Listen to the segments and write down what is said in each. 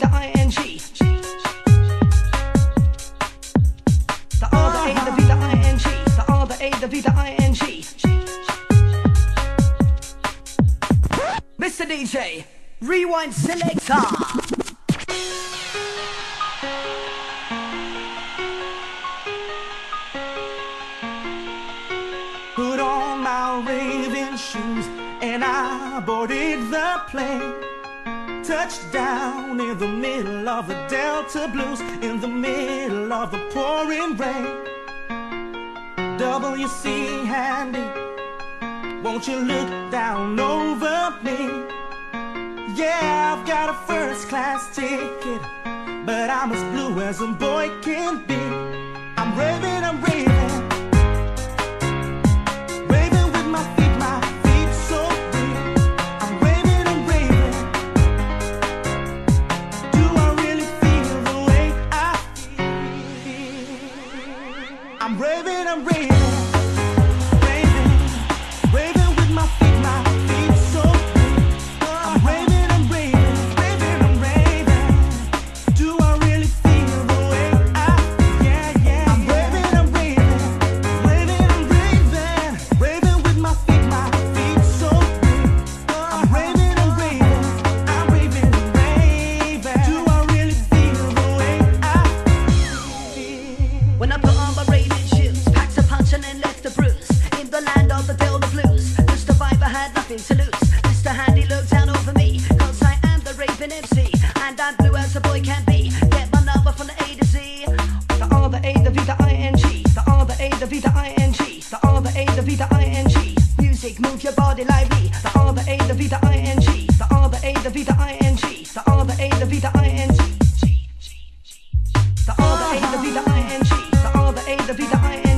V-I-N-G. The R, the A, the V, the I-N-G. The R, the A, the V, the I-N-G. Mr. DJ, rewind selector. Put on my raving shoes and I boarded the plane. Touched down in the middle of the Delta Blues, in the middle of the pouring rain. WC Handy, won't you look down over me? Yeah, I've got a first class ticket, but I'm as blue as a boy can be. I'm raving, I'm raving. I'm raving, I'm raving, raving, raving with my feet so free. I'm raving, I'm raving, raving, I'm raving. Do I really feel the way I feel? Yeah, yeah. I'm raving, I'm raving, raving, I'm raving, raving with my feet so free. I'm raving, I'm raving, I'm raving, raving. Do I really feel the way I feel? When I put on my raving and then left the bruise in the land of the Delta Blues. The survivor had nothing to lose. Mr. Handy looked down over me, cause I am the raving MC, and I'm blue as a boy can be. Get my number from the A to Z. The R, the A, the V, the I-N-G. The R, the A, the V, the I-N-G. The R, the A, the V, the I-N-G. Music, move your body lively. The R, the A, the V, the I-N-G. The R, the A, the V, the I-N-G. The R, the A, the V, the I-N-G. The R, the A, the V, the I-N-G. The R, the A, the V, the I-N-G.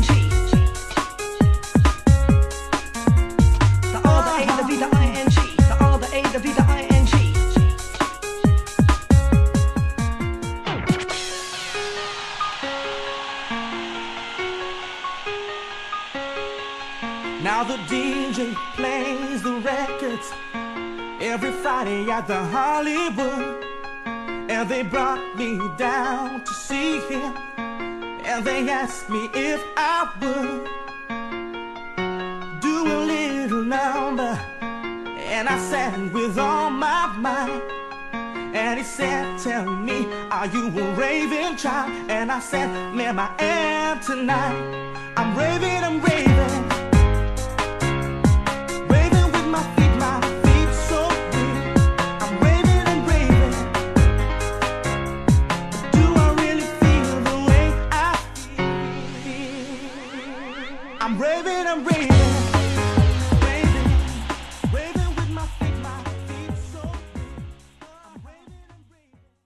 Now the DJ plays the records every Friday at the Hollywood, and they brought me down to see him, and they asked me if I would do a little number, and I sang with all my might. And he said, tell me, are you a raving child? And I said, ma'am, I am tonight. I'm raving, I'm raving.